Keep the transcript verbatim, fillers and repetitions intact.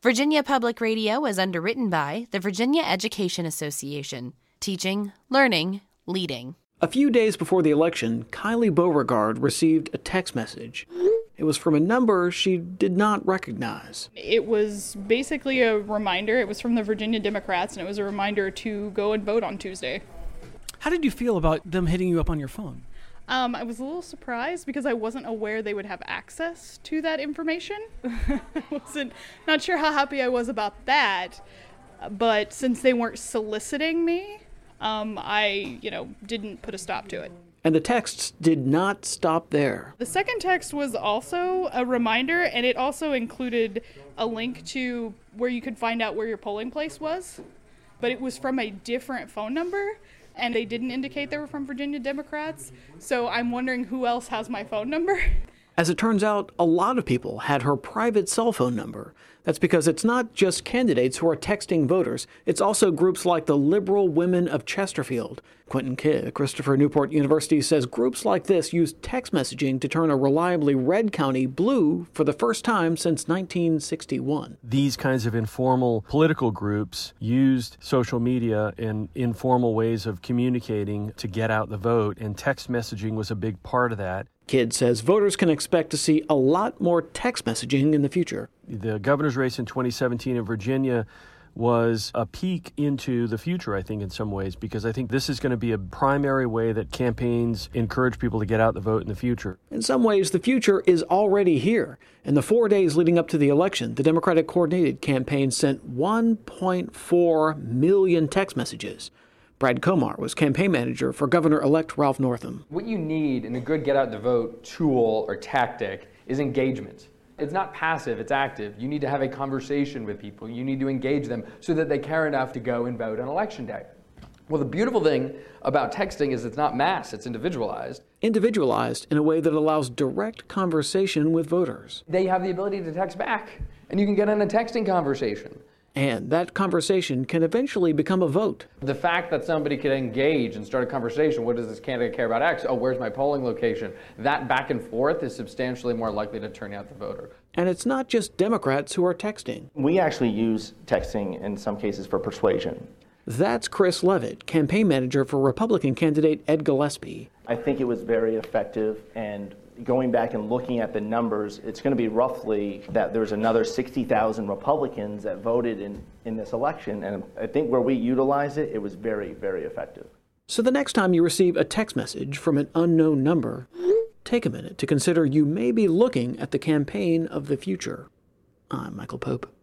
Virginia Public Radio is underwritten by the Virginia Education Association. Teaching, learning, leading. A few days before the election, Kylie Beauregard received a text message. It was from a number she did not recognize. It was basically a reminder. It was from the Virginia Democrats, and it was a reminder to go and vote on Tuesday. How did you feel about them hitting you up on your phone? Um, I was a little surprised because I wasn't aware they would have access to that information. I wasn't not sure how happy I was about that, but since they weren't soliciting me, um, I, you know, didn't put a stop to it. And the texts did not stop there. The second text was also a reminder, and it also included a link to where you could find out where your polling place was, but it was from a different phone number. And they didn't indicate they were from Virginia Democrats, so I'm wondering who else has my phone number. As it turns out, a lot of people had her private cell phone number. That's because it's not just candidates who are texting voters. It's also groups like the Liberal Women of Chesterfield. Quentin Kidd, Christopher Newport University, says groups like this use text messaging to turn a reliably red county blue for the first time since nineteen sixty-one. These kinds of informal political groups used social media and informal ways of communicating to get out the vote, and text messaging was a big part of that. Kidd says voters can expect to see a lot more text messaging in the future. The governor's race in twenty seventeen in Virginia was a peek into the future, I think, in some ways, because I think this is going to be a primary way that campaigns encourage people to get out the vote in the future. In some ways, the future is already here. In the four days leading up to the election, the Democratic Coordinated Campaign sent one point four million text messages. Brad Comar was campaign manager for Governor-elect Ralph Northam. What you need in a good get-out-the-vote tool or tactic is engagement. It's not passive, it's active. You need to have a conversation with people. You need to engage them so that they care enough to go and vote on election day. Well, the beautiful thing about texting is it's not mass, it's individualized. Individualized in a way that allows direct conversation with voters. They have the ability to text back, and you can get in a texting conversation. And that conversation can eventually become a vote. The fact that somebody could engage and start a conversation, what does this candidate care about X? Oh, where's my polling location? That back and forth is substantially more likely to turn out the voter. And it's not just Democrats who are texting. We actually use texting in some cases for persuasion. That's Chris Levitt, campaign manager for Republican candidate Ed Gillespie. I think it was very effective, and going back and looking at the numbers, it's going to be roughly that there's another sixty thousand Republicans that voted in, in this election, and I think where we utilized it, it was very, very effective. So the next time you receive a text message from an unknown number, take a minute to consider you may be looking at the campaign of the future. I'm Michael Pope.